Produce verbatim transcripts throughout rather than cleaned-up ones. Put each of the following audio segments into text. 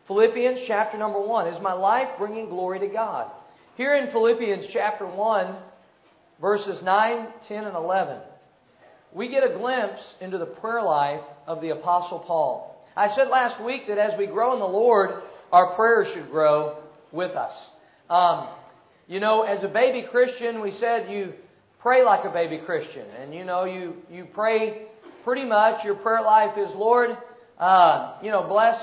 Philippians chapter number one. Is my life bringing glory to God? Here in Philippians chapter one, verses nine, ten, and eleven, we get a glimpse into the prayer life of the Apostle Paul. I said last week that as we grow in the Lord, our prayers should grow with us. Um, you know, as a baby Christian, we said you pray like a baby Christian. And, you know, you, you pray pretty much. Your prayer life is, Lord, uh, you know, bless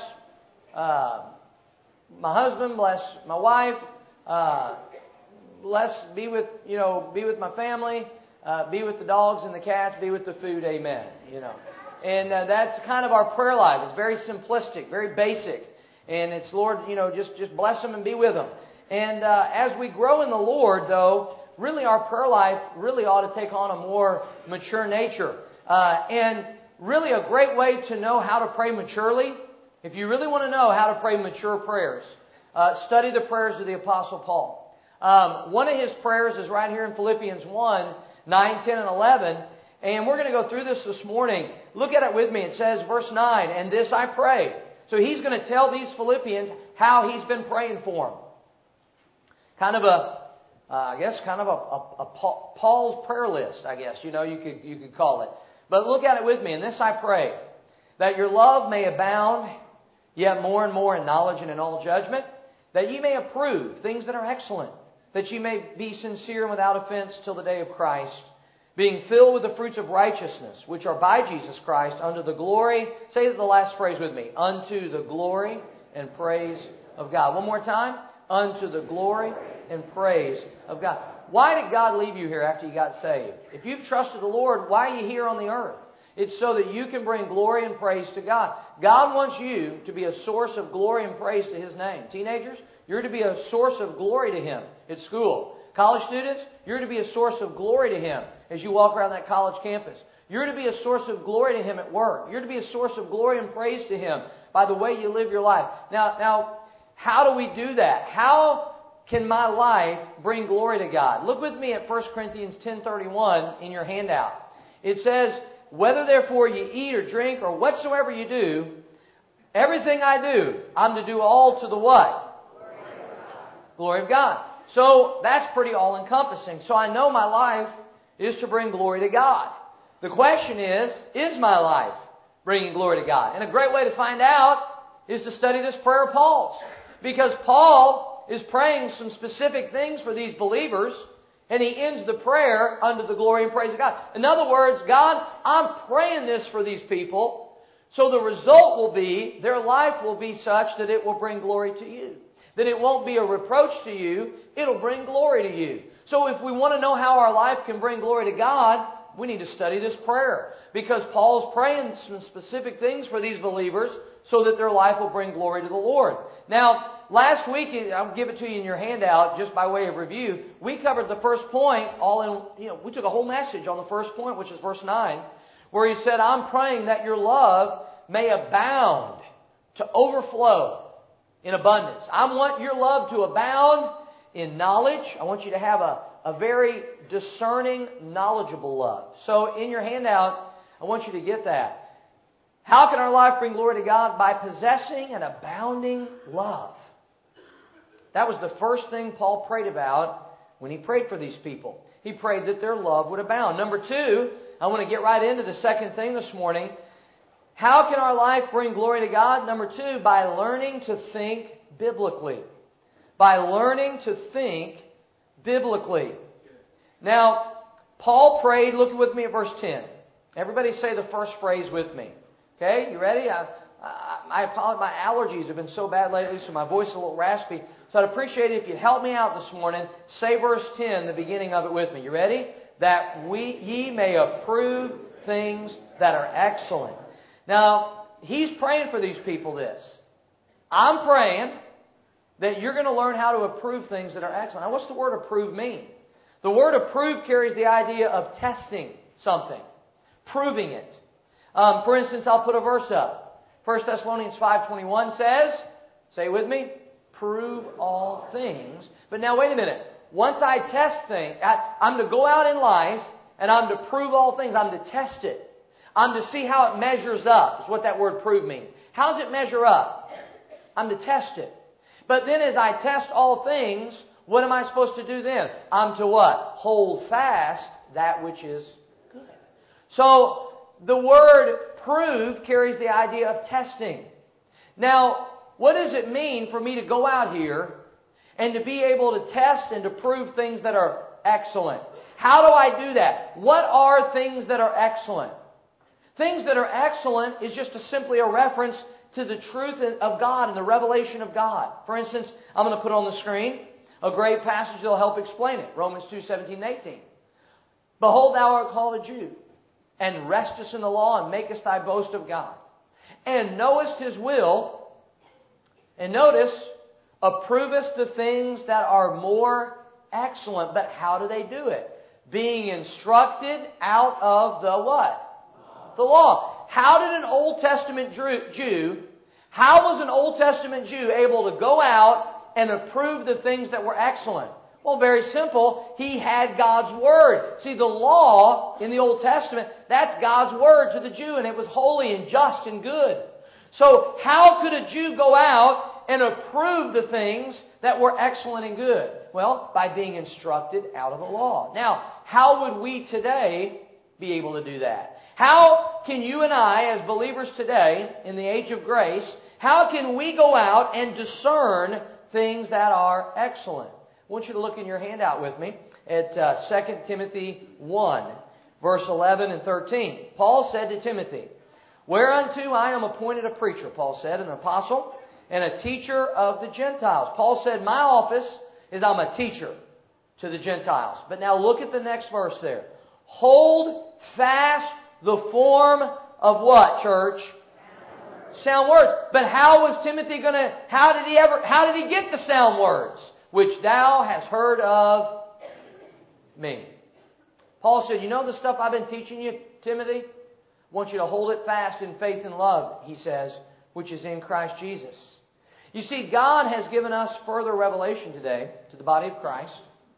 uh, my husband, bless my wife, uh, bless, be with, you know, be with my family, uh, be with the dogs and the cats, be with the food, amen, you know. And uh, that's kind of our prayer life. It's very simplistic, very basic. And it's, Lord, you know, just, just bless them and be with them. And uh, as we grow in the Lord, though, really our prayer life really ought to take on a more mature nature. Uh, and really a great way to know how to pray maturely, if you really want to know how to pray mature prayers, uh, study the prayers of the Apostle Paul. Um, one of his prayers is right here in Philippians one, nine, ten, and eleven. And we're going to go through this this morning. Look at it with me. It says, verse nine, and this I pray. So he's going to tell these Philippians how he's been praying for them. Kind of a, uh, I guess, kind of a, a, a Paul's prayer list, I guess, you know, you could you could call it. But look at it with me. And this I pray, that your love may abound yet more and more in knowledge and in all judgment, that ye may approve things that are excellent, that ye may be sincere and without offense till the day of Christ, being filled with the fruits of righteousness, which are by Jesus Christ, unto the glory, say the last phrase with me, unto the glory and praise of God. One more time, unto the glory and praise of God. Why did God leave you here after you got saved? If you've trusted the Lord, why are you here on the earth? It's so that you can bring glory and praise to God. God wants you to be a source of glory and praise to His name. Teenagers, you're to be a source of glory to Him at school. College students, you're to be a source of glory to Him as you walk around that college campus. You're to be a source of glory to Him at work. You're to be a source of glory and praise to Him by the way you live your life. Now, now, how do we do that? How can my life bring glory to God? Look with me at First Corinthians ten thirty-one in your handout. It says, whether therefore you eat or drink or whatsoever you do, everything I do, I'm to do all to the what? Glory of God. Glory of God. So that's pretty all-encompassing. So I know my life is to bring glory to God. The question is, is my life bringing glory to God? And a great way to find out is to study this prayer of Paul's. Because Paul is praying some specific things for these believers, and he ends the prayer unto the glory and praise of God. In other words, God, I'm praying this for these people, so the result will be, their life will be such that it will bring glory to you. That it won't be a reproach to you, it'll bring glory to you. So if we want to know how our life can bring glory to God, we need to study this prayer. Because Paul's praying some specific things for these believers so that their life will bring glory to the Lord. Now, last week, I'll give it to you in your handout just by way of review. We covered the first point all in, you know, we took a whole message on the first point, which is verse nine, where he said, I'm praying that your love may abound to overflow in abundance. I want your love to abound in knowledge. I want you to have a, a very discerning, knowledgeable love. So in your handout, I want you to get that. How can our life bring glory to God? By possessing an abounding love. That was the first thing Paul prayed about when he prayed for these people. He prayed that their love would abound. Number two, I want to get right into the second thing this morning. How can our life bring glory to God? Number two, by learning to think biblically. By learning to think biblically. Now, Paul prayed, look with me at verse ten. Everybody say the first phrase with me. Okay, you ready? I, I, I apologize. My allergies have been so bad lately, so my voice is a little raspy. So I'd appreciate it if you'd help me out this morning. Say verse ten, the beginning of it with me. You ready? That we ye may approve things that are excellent. Now, he's praying for these people this. I'm praying that you're going to learn how to approve things that are excellent. Now, what's the word approve mean? The word approve carries the idea of testing something, proving it. Um, for instance, I'll put a verse up. First Thessalonians five twenty-one says, say it with me, prove all things. But now wait a minute. Once I test things, I, I'm to go out in life and I'm to prove all things. I'm to test it. I'm to see how it measures up. Is what that word prove means. How does it measure up? I'm to test it. But then as I test all things, what am I supposed to do then? I'm to what? Hold fast that which is good. So the word prove carries the idea of testing. Now, what does it mean for me to go out here and to be able to test and to prove things that are excellent? How do I do that? What are things that are excellent? Things that are excellent is just a, simply a reference to the truth of God and the revelation of God. For instance, I'm going to put on the screen a great passage that will help explain it. Romans two, seventeen and eighteen. Behold, thou art called a Jew, and restest in the law, and makest thy boast of God. And knowest His will, and notice, approvest the things that are more excellent. But how do they do it? Being instructed out of the what? The law. How did an Old Testament Jew, how was an Old Testament Jew able to go out and approve the things that were excellent? Well, very simple. He had God's Word. See, the law in the Old Testament, that's God's Word to the Jew, and it was holy and just and good. So, how could a Jew go out and approve the things that were excellent and good? Well, by being instructed out of the law. Now, how would we today be able to do that? How can you and I, as believers today, in the age of grace, how can we go out and discern things that are excellent? I want you to look in your handout with me at uh, Second Timothy one, verse eleven and thirteen. Paul said to Timothy, whereunto I am appointed a preacher, Paul said, an apostle, and a teacher of the Gentiles. Paul said, my office is I'm a teacher to the Gentiles. But now look at the next verse there. Hold fast the form of what, church? Sound words. But how was Timothy going to, how did he ever, how did he get the sound words? Which thou hast heard of me. Paul said, you know the stuff I've been teaching you, Timothy? I want you to hold it fast in faith and love, he says, which is in Christ Jesus. You see, God has given us further revelation today to the body of Christ.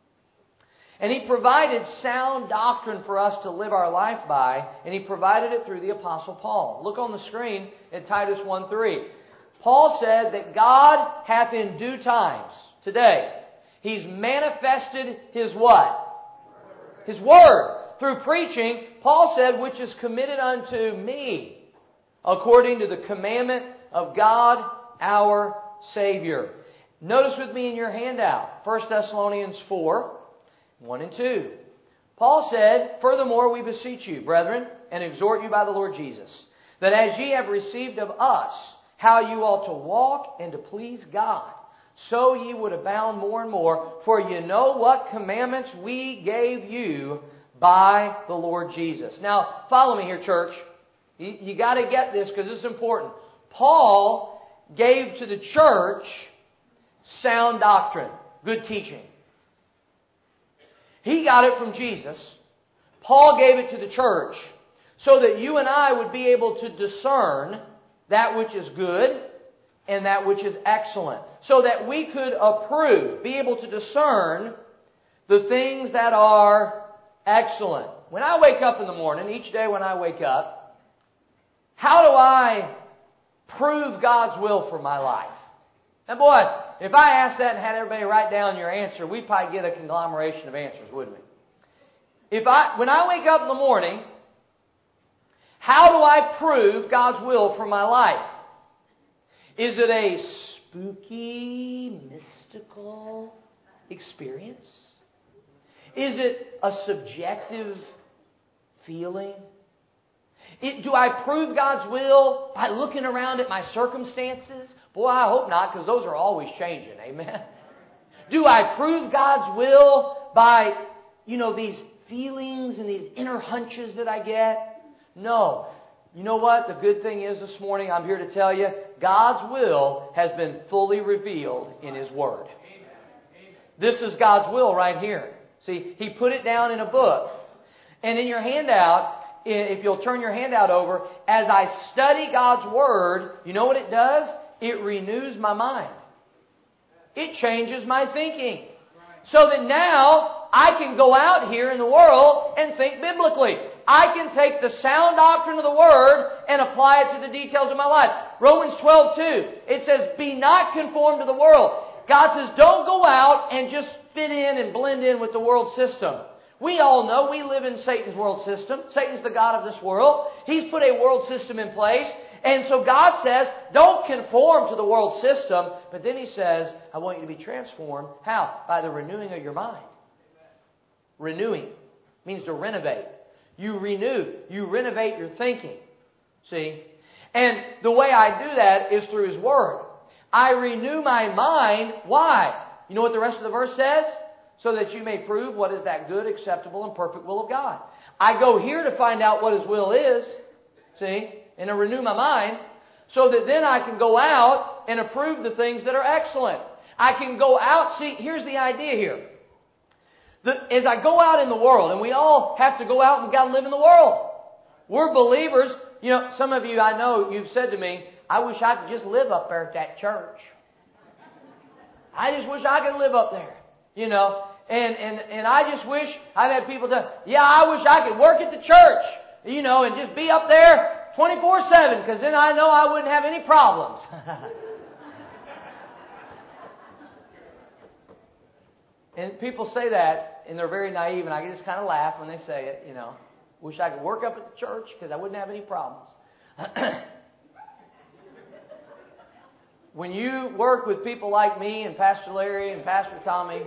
And He provided sound doctrine for us to live our life by, and He provided it through the Apostle Paul. Look on the screen at Titus one three. Paul said that God hath in due times, today, He's manifested His what? His Word. Through preaching, Paul said, which is committed unto me, according to the commandment of God our Savior. Notice with me in your handout, First Thessalonians four, one and two. Paul said, furthermore we beseech you, brethren, and exhort you by the Lord Jesus, that as ye have received of us how you ought to walk and to please God, so ye would abound more and more, for you know what commandments we gave you by the Lord Jesus. Now, follow me here, church. You, you got to get this because this is important. Paul gave to the church sound doctrine, good teaching. He got it from Jesus. Paul gave it to the church so that you and I would be able to discern that which is good and that which is excellent. So that we could approve, be able to discern the things that are excellent. When I wake up in the morning, each day when I wake up, how do I prove God's will for my life? And boy, if I asked that and had everybody write down your answer, we'd probably get a conglomeration of answers, wouldn't we? If I, when I wake up in the morning, how do I prove God's will for my life? Is it a spooky, mystical experience? Is it a subjective feeling? It, do I prove God's will by looking around at my circumstances? Boy, I hope not, because those are always changing. Amen. Do I prove God's will by, you know, these feelings and these inner hunches that I get? No. You know what? The good thing is this morning, I'm here to tell you, God's will has been fully revealed in His Word. This is God's will right here. See, He put it down in a book. And in your handout, if you'll turn your handout over, as I study God's Word, you know what it does? It renews my mind. It changes my thinking. So that now I can go out here in the world and think biblically. I can take the sound doctrine of the Word and apply it to the details of my life. Romans twelve two, it says, be not conformed to the world. God says, don't go out and just fit in and blend in with the world system. We all know we live in Satan's world system. Satan's the god of this world. He's put a world system in place. And so God says, don't conform to the world system. But then He says, I want you to be transformed. How? By the renewing of your mind. Renewing means to renovate. You renew. You renovate your thinking. See? And the way I do that is through His Word. I renew my mind. Why? You know what the rest of the verse says? So that you may prove what is that good, acceptable, and perfect will of God. I go here to find out what His will is. See? And to renew my mind. So that then I can go out and approve the things that are excellent. I can go out. See, here's the idea here. The, as I go out in the world, and we all have to go out and we've got to live in the world. We're believers. You know, some of you I know, you've said to me, I wish I could just live up there at that church. I just wish I could live up there. You know, and, and, and I just wish, I've had people say, yeah, I wish I could work at the church, you know, and just be up there twenty-four seven, because then I know I wouldn't have any problems. And people say that, and they're very naive, and I just kind of laugh when they say it, you know. Wish I could work up at the church because I wouldn't have any problems. When you work with people like me and Pastor Larry and Pastor Tommy,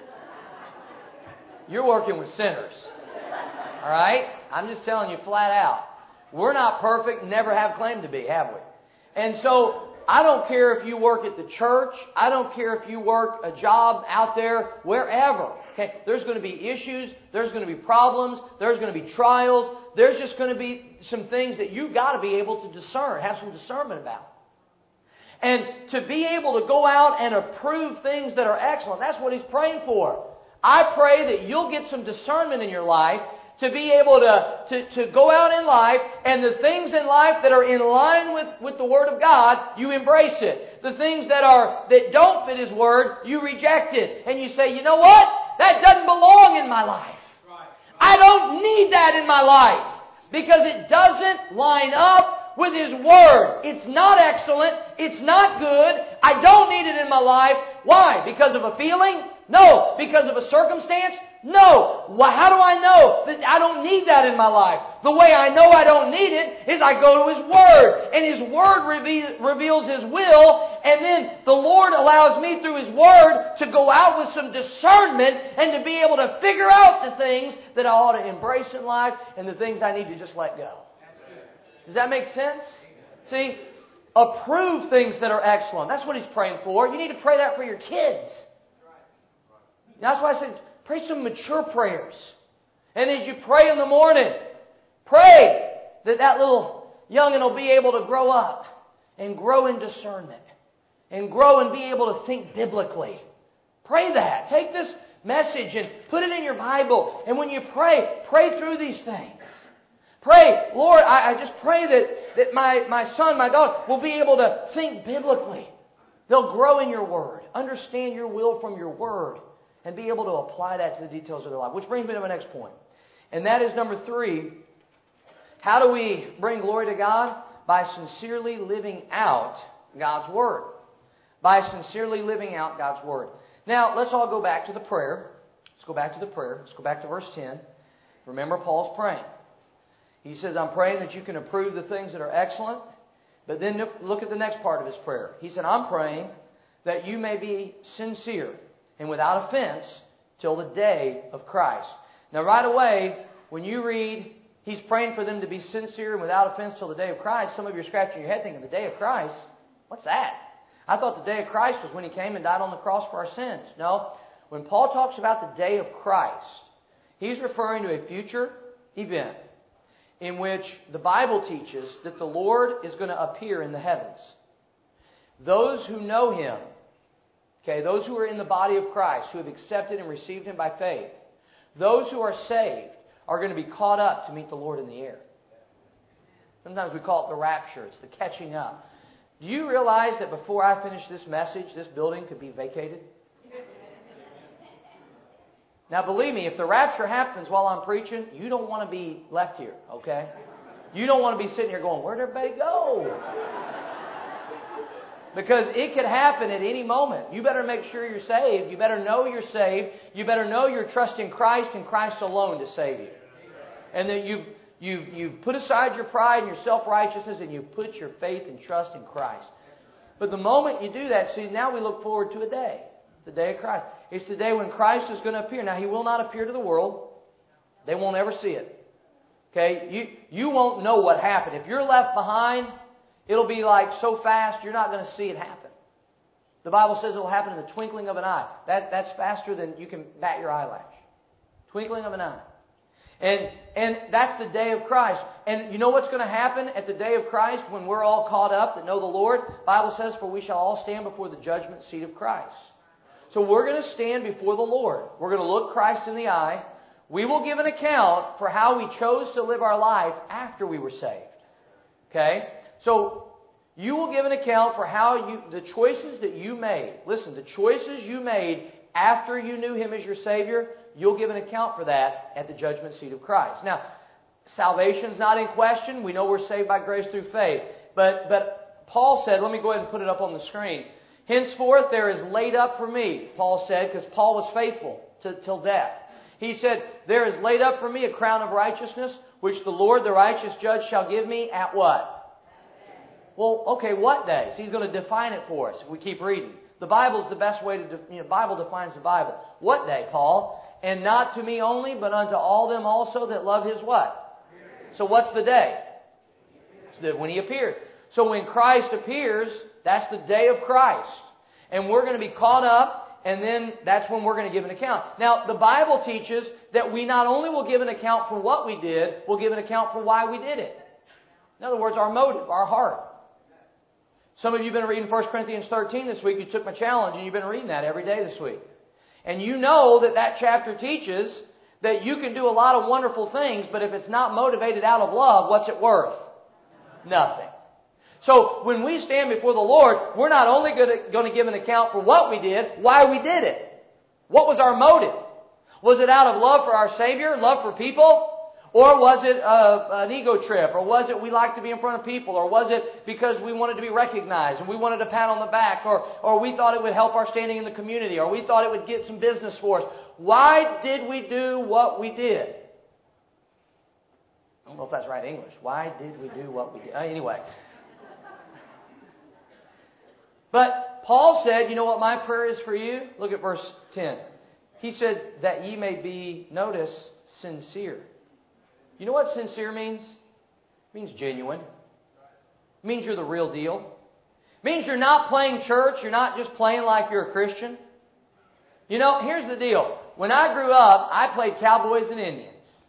you're working with sinners. All right? I'm just telling you flat out. We're not perfect, never have claimed to be, have we? And so, I don't care if you work at the church. I don't care if you work a job out there, wherever. Okay? There's going to be issues. There's going to be problems. There's going to be trials. There's just going to be some things that you've got to be able to discern, have some discernment about. And to be able to go out and approve things that are excellent, that's what He's praying for. I pray that you'll get some discernment in your life to be able to, to, to go out in life, and the things in life that are in line with, with the Word of God, you embrace it. The things that are that don't fit His Word, you reject it. And you say, you know what? That doesn't belong in my life. I don't need that in my life because it doesn't line up with His Word. It's not excellent. It's not good. I don't need it in my life. Why? Because of a feeling? No. Because of a circumstance? No. Well, how do I know that I don't need that in my life? The way I know I don't need it is I go to His Word. And His Word reve- reveals His will. And then the Lord allows me through His Word to go out with some discernment and to be able to figure out the things that I ought to embrace in life and the things I need to just let go. Does that make sense? See, approve things that are excellent. That's what He's praying for. You need to pray that for your kids. That's why I said, pray some mature prayers. And as you pray in the morning, pray that that little young'un will be able to grow up and grow in discernment and grow and be able to think biblically. Pray that. Take this message and put it in your Bible. And when you pray, pray through these things. Pray, Lord, I, I just pray that, that my, my son, my daughter will be able to think biblically. They'll grow in your Word, understand your will from your Word, and be able to apply that to the details of their life. Which brings me to my next point. And that is number three. How do we bring glory to God? By sincerely living out God's Word. By sincerely living out God's Word. Now, let's all go back to the prayer. Let's go back to the prayer. Let's go back to verse ten. Remember, Paul's praying. He says, I'm praying that you can approve the things that are excellent. But then look at the next part of his prayer. He said, I'm praying that you may be sincere and without offense till the day of Christ. Now right away, when you read, he's praying for them to be sincere and without offense till the day of Christ, some of you are scratching your head thinking, the day of Christ? What's that? I thought the day of Christ was when He came and died on the cross for our sins. No. When Paul talks about the day of Christ, he's referring to a future event in which the Bible teaches that the Lord is going to appear in the heavens. Those who know Him, okay, those who are in the body of Christ, who have accepted and received Him by faith, those who are saved are going to be caught up to meet the Lord in the air. Sometimes we call it the rapture. It's the catching up. Do you realize that before I finish this message, this building could be vacated? Now believe me, if the rapture happens while I'm preaching, you don't want to be left here, okay? You don't want to be sitting here going, where'd everybody go? Because it could happen at any moment. You better make sure you're saved. You better know you're saved. You better know you're trusting Christ and Christ alone to save you. And that you've, you've, you've put aside your pride and your self-righteousness and you've put your faith and trust in Christ. But the moment you do that, see, now we look forward to a day. The day of Christ. It's the day when Christ is going to appear. Now, He will not appear to the world. They won't ever see it. Okay? You, you won't know what happened. If you're left behind, it'll be like so fast, you're not going to see it happen. The Bible says it'll happen in the twinkling of an eye. That, that's faster than you can bat your eyelash. Twinkling of an eye. And, and that's the day of Christ. And you know what's going to happen at the day of Christ when we're all caught up that know the Lord? The Bible says, for we shall all stand before the judgment seat of Christ. So we're going to stand before the Lord. We're going to look Christ in the eye. We will give an account for how we chose to live our life after we were saved. Okay? So you will give an account for how you, the choices that you made. Listen, the choices you made after you knew Him as your Savior, you'll give an account for that at the judgment seat of Christ. Now, salvation's not in question. We know we're saved by grace through faith. But, but Paul said, let me go ahead and put it up on the screen. Henceforth there is laid up for me, Paul said, because Paul was faithful to, till death. He said, there is laid up for me a crown of righteousness, which the Lord, the righteous judge, shall give me at what? Well, okay, what day? So He's going to define it for us if we keep reading. The Bible is the best way to, de- you know, Bible defines the Bible. What day, Paul? And not to me only, but unto all them also that love His what? So what's the day? It's when He appeared. So when Christ appears, that's the day of Christ. And we're going to be caught up, and then that's when we're going to give an account. Now, the Bible teaches that we not only will give an account for what we did, we'll give an account for why we did it. In other words, our motive, our heart. Some of you have been reading First Corinthians thirteen this week. You took my challenge, and you've been reading that every day this week. And you know that that chapter teaches that you can do a lot of wonderful things, but if it's not motivated out of love, what's it worth? Nothing. So when we stand before the Lord, we're not only going to give an account for what we did, why we did it. What was our motive? Was it out of love for our Savior, love for people? Or was it uh, an ego trip? Or was it we like to be in front of people? Or was it because we wanted to be recognized and we wanted a pat on the back? Or, or we thought it would help our standing in the community? Or we thought it would get some business for us? Why did we do what we did? I don't know if that's right English. Why did we do what we did? Uh, anyway. But Paul said, you know what my prayer is for you? Look at verse ten. He said, that ye may be, notice, sincere. You know what sincere means? It means genuine. It means you're the real deal. It means you're not playing church. You're not just playing like you're a Christian. You know, here's the deal. When I grew up, I played cowboys and Indians.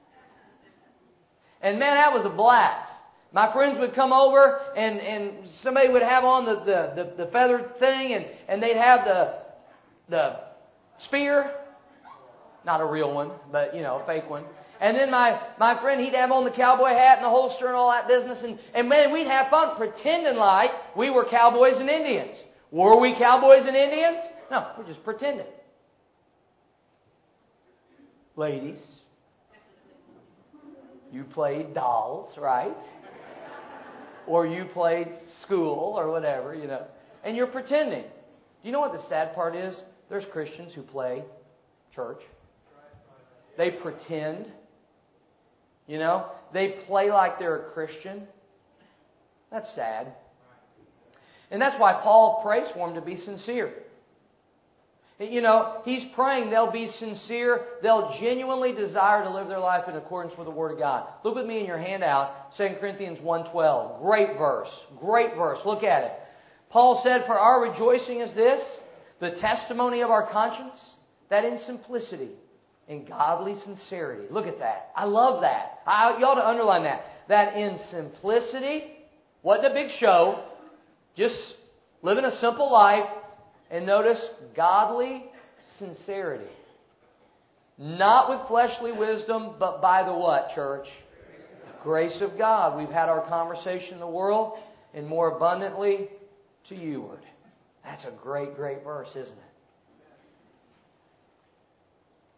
And man, that was a blast. My friends would come over and, and somebody would have on the, the, the, the feathered thing and, and they'd have the, the spear. Not a real one, but, you know, a fake one. And then my, my friend, he'd have on the cowboy hat and the holster and all that business. And, and man, we'd have fun pretending like we were cowboys and Indians. Were we cowboys and Indians? No, we're just pretending. Ladies, you played dolls, right? Or you played school or whatever, you know. And you're pretending. Do you know what the sad part is? There's Christians who play church. They pretend. You know, they play like they're a Christian. That's sad. And that's why Paul prays for them to be sincere. You know, he's praying they'll be sincere. They'll genuinely desire to live their life in accordance with the Word of God. Look with me in your handout, Second Corinthians one twelve. Great verse. Great verse. Look at it. Paul said, for our rejoicing is this, the testimony of our conscience, that in simplicity, in godly sincerity. Look at that. I love that. I, you ought to underline that. That in simplicity, wasn't a big show, just living a simple life, and notice, godly sincerity. Not with fleshly wisdom, but by the what, church? The grace of God. We've had our conversation in the world, and more abundantly to youward. That's a great, great verse, isn't it?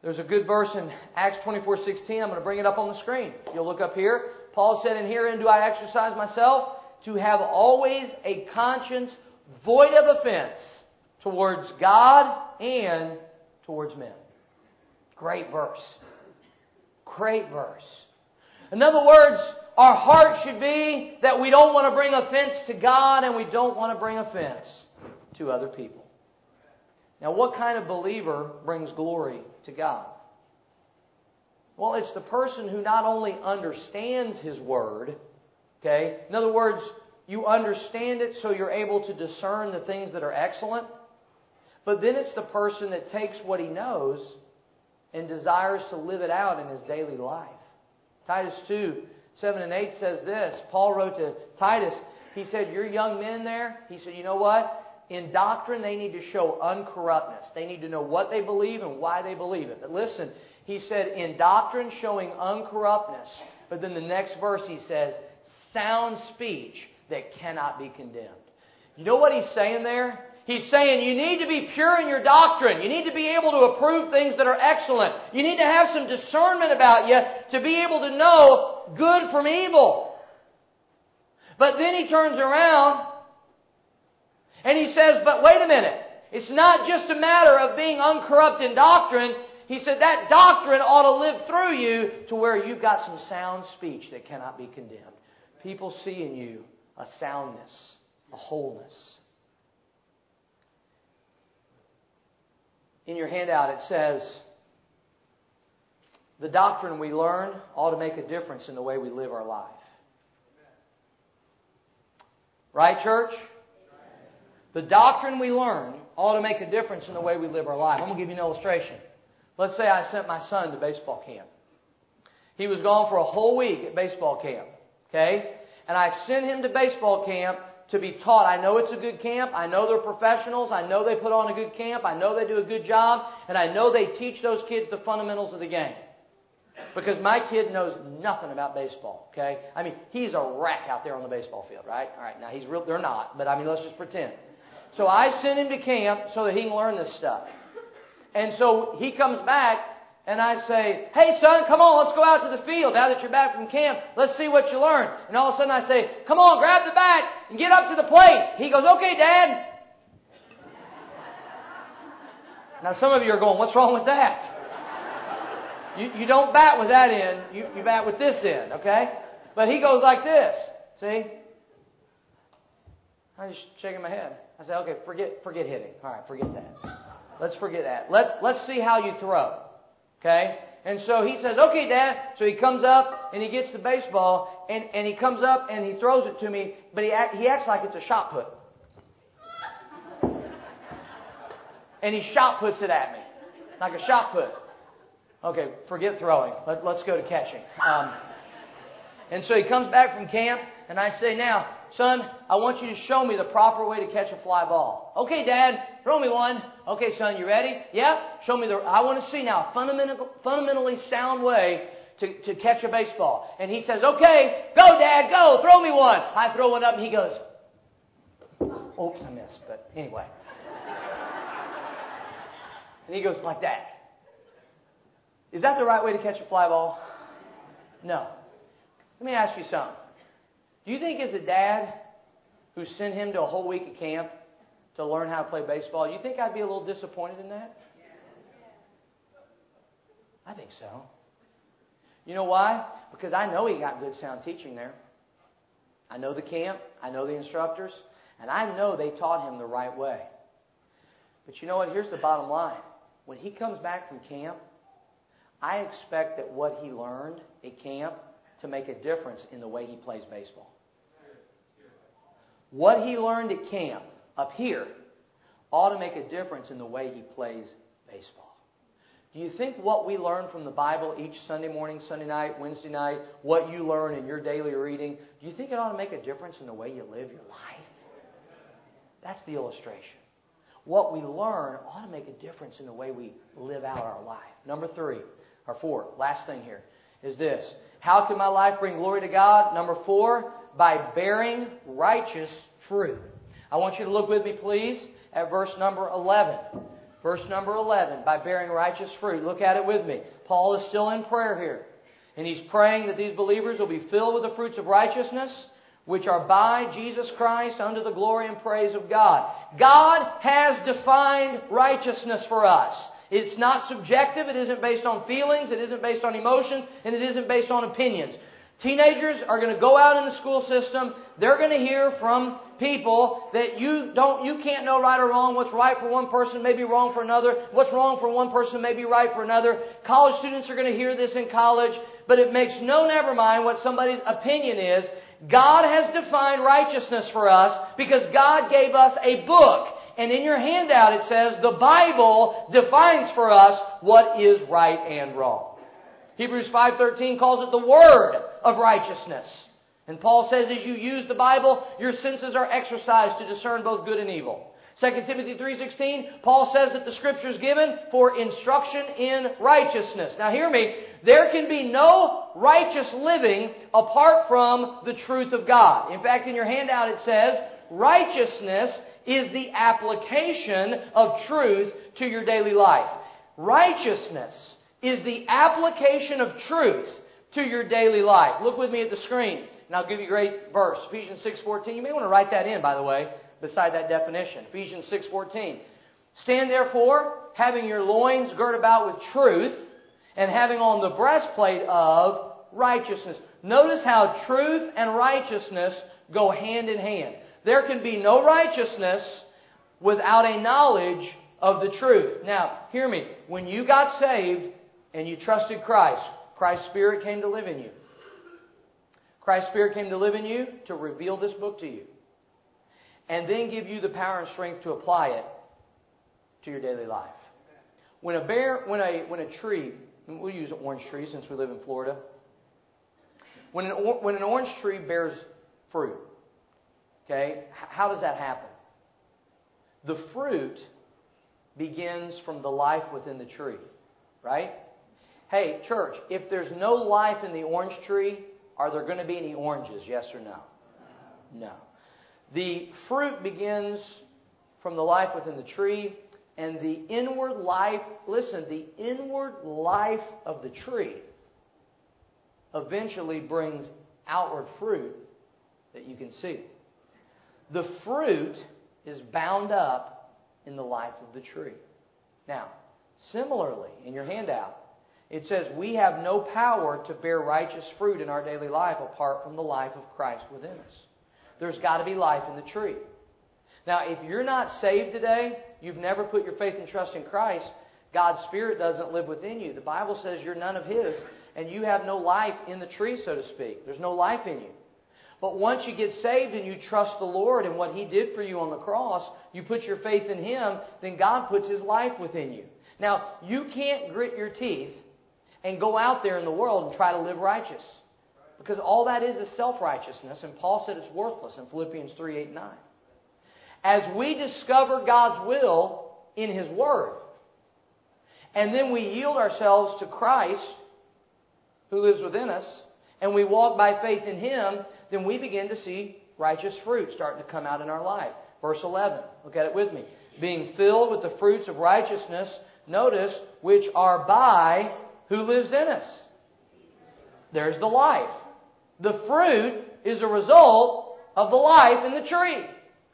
There's a good verse in Acts twenty-four sixteen. I'm going to bring it up on the screen. You'll look up here. Paul said, "And herein do I exercise myself to have always a conscience void of offense towards God and towards men." Great verse. Great verse. In other words, our heart should be that we don't want to bring offense to God and we don't want to bring offense to other people. Now, what kind of believer brings glory to God? Well, it's the person who not only understands His Word, okay? In other words, you understand it so you're able to discern the things that are excellent, but then it's the person that takes what he knows and desires to live it out in his daily life. Titus two, seven and eight says this. Paul wrote to Titus, he said, "Your young men there," he said, "you know what? In doctrine, they need to show uncorruptness. They need to know what they believe and why they believe it." But listen, he said, in doctrine, showing uncorruptness. But then the next verse he says, sound speech that cannot be condemned. You know what he's saying there? He's saying you need to be pure in your doctrine. You need to be able to approve things that are excellent. You need to have some discernment about you to be able to know good from evil. But then he turns around and he says, but wait a minute. It's not just a matter of being uncorrupt in doctrine. He said that doctrine ought to live through you to where you've got some sound speech that cannot be condemned. People see in you a soundness, a wholeness. In your handout it says, the doctrine we learn ought to make a difference in the way we live our life. Right, church? The doctrine we learn ought to make a difference in the way we live our life. I'm going to give you an illustration. Let's say I sent my son to baseball camp. He was gone for a whole week at baseball camp. Okay? And I sent him to baseball camp to be taught. I know it's a good camp. I know they're professionals. I know they put on a good camp. I know they do a good job. And I know they teach those kids the fundamentals of the game. Because my kid knows nothing about baseball. Okay? I mean, he's a wreck out there on the baseball field, right? All right, now he's real. They're not, but I mean, let's just pretend. So I sent him to camp so that he can learn this stuff. And so he comes back, and I say, "Hey, son, come on, let's go out to the field. Now that you're back from camp, let's see what you learned." And all of a sudden I say, "Come on, grab the bat and get up to the plate." He goes, "Okay, Dad." Now some of you are going, "What's wrong with that?" You, you don't bat with that end, you, you bat with this end, okay? But he goes like this, see? I'm just shaking my head. I say, "Okay, forget forget hitting. All right, forget that. Let's forget that. Let, let's see how you throw." Okay? And so he says, "Okay, Dad." So he comes up and he gets the baseball and, and he comes up and he throws it to me, but he, act, he acts like it's a shot put. And he shot puts it at me. Like a shot put. Okay, forget throwing. Let, let's go to catching. Um, and so he comes back from camp and I say, "Now, son, I want you to show me the proper way to catch a fly ball." "Okay, Dad, throw me one." "Okay, son, you ready?" "Yep." "Show me the, I want to see now a fundamental, fundamentally sound way to, to catch a baseball." And he says, "Okay, go, Dad, go, throw me one." I throw one up and he goes, "Oops, I missed," but anyway. And he goes like that. Is that the right way to catch a fly ball? No. Let me ask you something. Do you think as a dad who sent him to a whole week of camp to learn how to play baseball, you think I'd be a little disappointed in that? I think so. You know why? Because I know he got good sound teaching there. I know the camp. I know the instructors. And I know they taught him the right way. But you know what? Here's the bottom line. When he comes back from camp, I expect that what he learned at camp to make a difference in the way he plays baseball. What he learned at camp up here ought to make a difference in the way he plays baseball. Do you think what we learn from the Bible each Sunday morning, Sunday night, Wednesday night, what you learn in your daily reading, do you think it ought to make a difference in the way you live your life? That's the illustration. What we learn ought to make a difference in the way we live out our life. Number three, or four, last thing here, is this. How can my life bring glory to God? Number four, by bearing righteous fruit. I want you to look with me, please, at verse number eleven. Verse number eleven, by bearing righteous fruit. Look at it with me. Paul is still in prayer here. And he's praying that these believers will be filled with the fruits of righteousness, which are by Jesus Christ unto the glory and praise of God. God has defined righteousness for us. It's not subjective. It isn't based on feelings. It isn't based on emotions. And it isn't based on opinions. Teenagers are going to go out in the school system. They're going to hear from people that you don't, you can't know right or wrong. What's right for one person may be wrong for another. What's wrong for one person may be right for another. College students are going to hear this in college. But it makes no never mind what somebody's opinion is. God has defined righteousness for us because God gave us a book. And in your handout it says the Bible defines for us what is right and wrong. Hebrews five thirteen calls it the Word of righteousness. And Paul says as you use the Bible, your senses are exercised to discern both good and evil. Second Timothy three sixteen, Paul says that the Scripture is given for instruction in righteousness. Now hear me, there can be no righteous living apart from the truth of God. In fact, in your handout it says, righteousness is the application of truth to your daily life. Righteousness is the application of truth to your daily life. Look with me at the screen, and I'll give you a great verse. Ephesians six fourteen. You may want to write that in, by the way, beside that definition. Ephesians six fourteen. Stand therefore, having your loins girt about with truth, and having on the breastplate of righteousness. Notice how truth and righteousness go hand in hand. There can be no righteousness without a knowledge of the truth. Now, hear me. When you got saved and you trusted Christ, Christ's Spirit came to live in you. Christ's Spirit came to live in you to reveal this book to you. And then give you the power and strength to apply it to your daily life. When a bear, when a when a tree, we'll use an orange tree since we live in Florida. When an when an orange tree bears fruit, okay, how does that happen? The fruit begins from the life within the tree, right? Hey, church, if there's no life in the orange tree, are there going to be any oranges? Yes or no? No. The fruit begins from the life within the tree, and the inward life, listen, the inward life of the tree eventually brings outward fruit that you can see. The fruit is bound up in the life of the tree. Now, similarly, in your handout, it says we have no power to bear righteous fruit in our daily life apart from the life of Christ within us. There's got to be life in the tree. Now, if you're not saved today, you've never put your faith and trust in Christ, God's Spirit doesn't live within you. The Bible says you're none of His, and you have no life in the tree, so to speak. There's no life in you. But once you get saved and you trust the Lord and what He did for you on the cross, you put your faith in Him, then God puts His life within you. Now, you can't grit your teeth and go out there in the world and try to live righteous. Because all that is is self-righteousness, and Paul said it's worthless in Philippians three, eight, nine. As we discover God's will in His Word, and then we yield ourselves to Christ, who lives within us, and we walk by faith in Him, then we begin to see righteous fruit starting to come out in our life. Verse eleven, look at it with me. Being filled with the fruits of righteousness, notice, which are by who lives in us. There's the life. The fruit is a result of the life in the tree.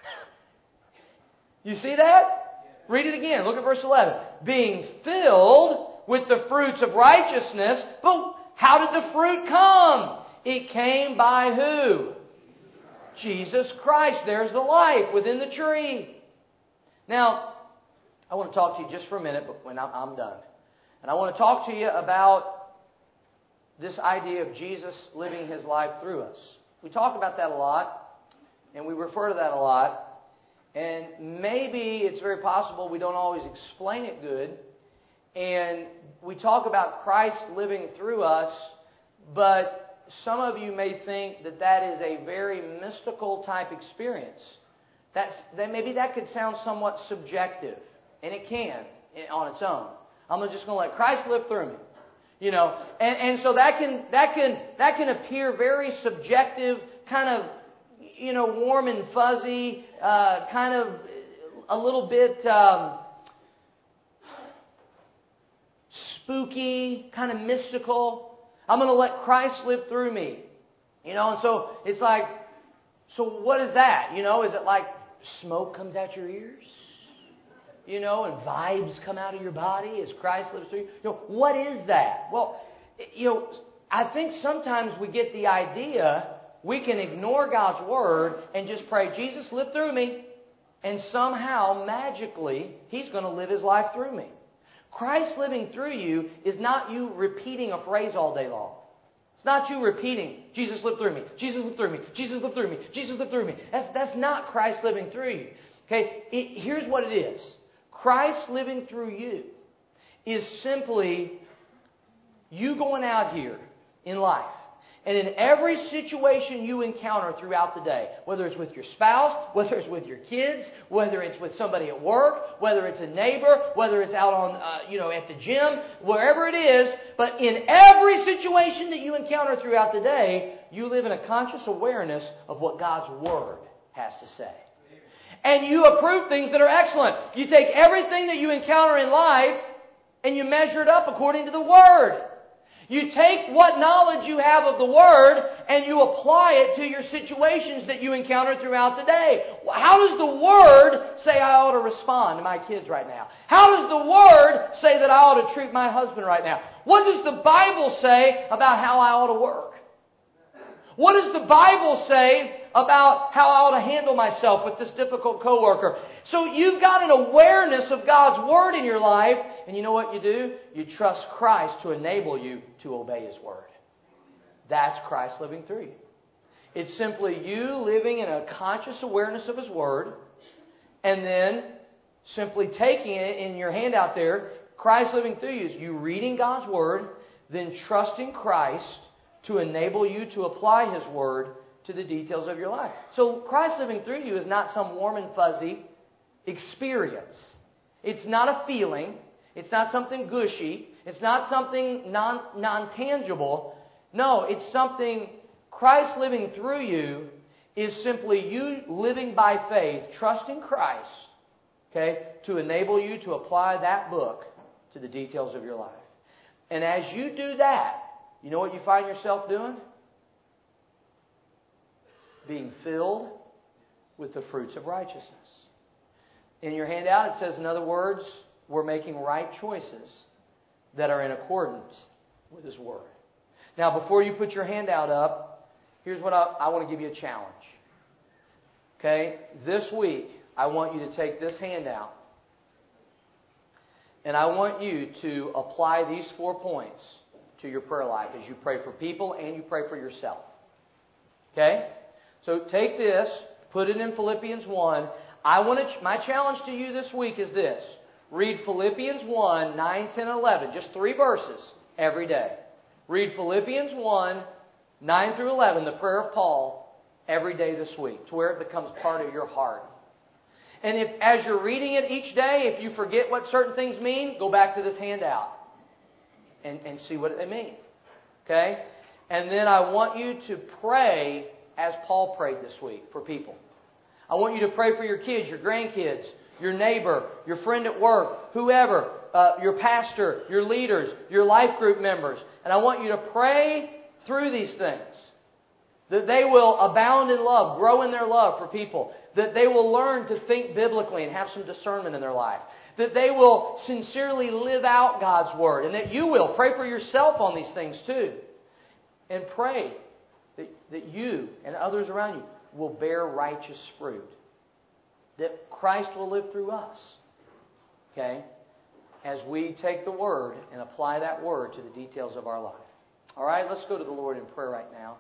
You see that? Read it again. Look at verse eleven. Being filled with the fruits of righteousness. But how did the fruit come? It came by who? Jesus Christ. There's the life within the tree. Now, I want to talk to you just for a minute, but when I'm done. And I want to talk to you about this idea of Jesus living His life through us. We talk about that a lot, and we refer to that a lot. And maybe it's very possible we don't always explain it good. And we talk about Christ living through us, but some of you may think that that is a very mystical type experience. That's, that maybe that could sound somewhat subjective, and it can on its own. I'm just going to let Christ live through me. You know, and, and so that can that can that can appear very subjective, kind of, you know, warm and fuzzy, uh, kind of a little bit um, spooky, kind of mystical. I'm going to let Christ live through me. You know, and so it's like, so what is that? You know, is it like smoke comes out your ears? You know, and vibes come out of your body as Christ lives through you? You know, what is that? Well, you know, I think sometimes we get the idea we can ignore God's Word and just pray, Jesus, live through me. And somehow, magically, He's going to live His life through me. Christ living through you is not you repeating a phrase all day long. It's not you repeating, Jesus live through me, Jesus live through me, Jesus live through me, Jesus live through me. That's, that's not Christ living through you. Okay, it, here's what it is. Christ living through you is simply you going out here in life. And in every situation you encounter throughout the day, whether it's with your spouse, whether it's with your kids, whether it's with somebody at work, whether it's a neighbor, whether it's out on, uh, you know, at the gym, wherever it is, but in every situation that you encounter throughout the day, you live in a conscious awareness of what God's Word has to say. And you approve things that are excellent. You take everything that you encounter in life and you measure it up according to the Word. You take what knowledge you have of the Word and you apply it to your situations that you encounter throughout the day. How does the Word say I ought to respond to my kids right now? How does the Word say that I ought to treat my husband right now? What does the Bible say about how I ought to work? What does the Bible say about how I ought to handle myself with this difficult coworker? So you've got an awareness of God's Word in your life, and you know what you do? You trust Christ to enable you to obey His Word. That's Christ living through you. It's simply you living in a conscious awareness of His Word, and then simply taking it in your hand out there. Christ living through you is you reading God's Word, then trusting Christ to enable you to apply His Word to the details of your life. So Christ living through you is not some warm and fuzzy experience. It's not a feeling. It's not something gushy. It's not something non, non-tangible. No, it's something, Christ living through you is simply you living by faith, trusting Christ, okay, to enable you to apply that book to the details of your life. And as you do that, you know what you find yourself doing? Being filled with the fruits of righteousness. In your handout it says, in other words, we're making right choices that are in accordance with His Word. Now, before you put your handout up, here's what I, I want to give you a challenge. Okay? This week, I want you to take this handout and I want you to apply these four points to your prayer life as you pray for people and you pray for yourself. Okay? So take this, put it in Philippians one. I want to, my challenge to you this week is this. Read Philippians one, nine, ten, eleven. Just three verses every day. Read Philippians one, nine through eleven, the prayer of Paul, every day this week, to where it becomes part of your heart. And if, as you're reading it each day, if you forget what certain things mean, go back to this handout and, and see what they mean. Okay? And then I want you to pray as Paul prayed this week for people. I want you to pray for your kids, your grandkids, your neighbor, your friend at work, whoever, uh, your pastor, your leaders, your life group members. And I want you to pray through these things. That they will abound in love, grow in their love for people. That they will learn to think biblically and have some discernment in their life. That they will sincerely live out God's Word. And that you will. Pray for yourself on these things too. And pray that, that you and others around you will bear righteous fruit. That Christ will live through us. Okay? As we take the Word and apply that Word to the details of our life. All right, let's go to the Lord in prayer right now.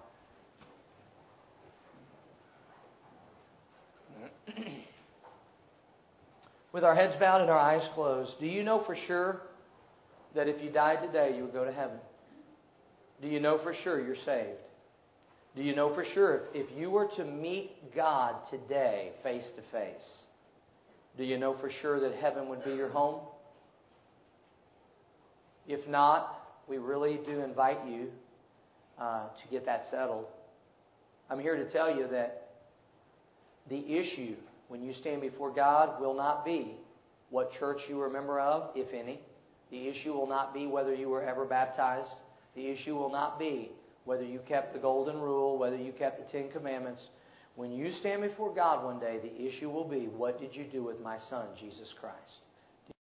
With our heads bowed and our eyes closed, do you know for sure that if you died today, you would go to heaven? Do you know for sure you're saved? Do you know for sure if you were to meet God today face to face, do you know for sure that heaven would be your home? If not, we really do invite you uh, to get that settled. I'm here to tell you that the issue when you stand before God will not be what church you were a member of, if any, The issue will not be whether you were ever baptized. The issue will not be whether you kept the golden rule, whether you kept the Ten Commandments. When you stand before God one day, the issue will be, what did you do with my Son, Jesus Christ?